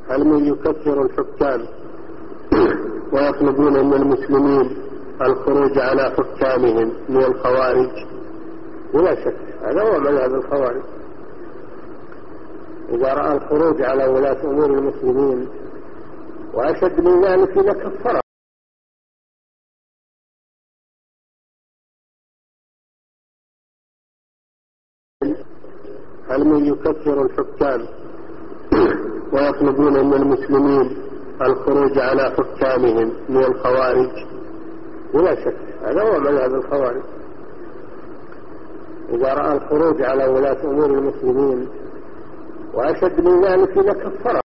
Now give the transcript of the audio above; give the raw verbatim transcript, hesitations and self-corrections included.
هل من يكفر الحكام ويطلبون من المسلمين الخروج على حكامهم من الخوارج؟ ولا شك هذا هو مذهب الخوارج. إذا رأى الخروج على ولاة أمور المسلمين وأشد من ذلك إذا كفر. هل من يكفر الحكام ويطلبون من المسلمين الخروج على حكامهم من الخوارج؟ ولا شك هذا هو مذهب الخوارج. إذا رأى الخروج على ولاة أمور المسلمين وأشد من ذلك إذا كفر.